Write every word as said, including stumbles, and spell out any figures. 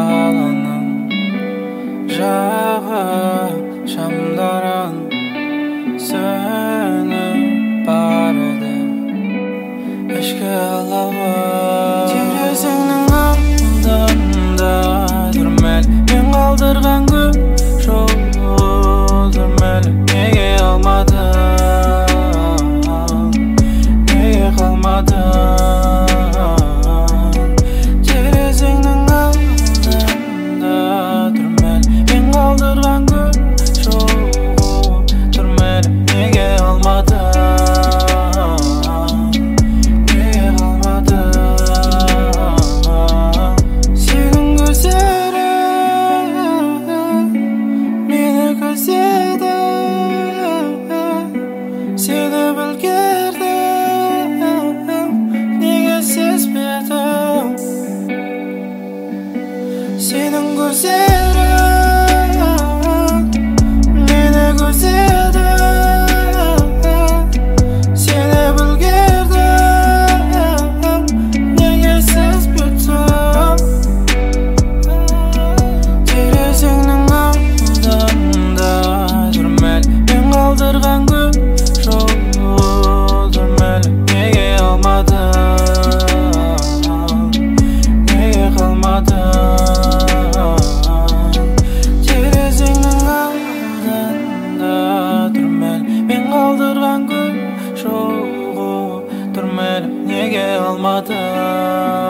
қаланың жағы шамдарын сөніп барады ішкі алауы. Терезеңнің алдында түрмәл мен қалдырған гүл жолдырмәл. Неге алмадың, неге қалмадың? Терезеңнің алдында түрмәл мен қалдырған гүл жолдырмәл. Неге алмадың, неге қалмадың? Сенің көздерің мені көздеді, сені білгердім, неге сезбедің? Сенің көздерің мені көздеді, сені білгердім, неге сезбедің? Терезеңнің алдында түрмәл мен қалдырған гүл жолдырмәл. Неге алмадың, неге қалмадың? Терезеңнің алдында түрмәл мен қалдырған гүл жолдырмәл. Неге алмадың?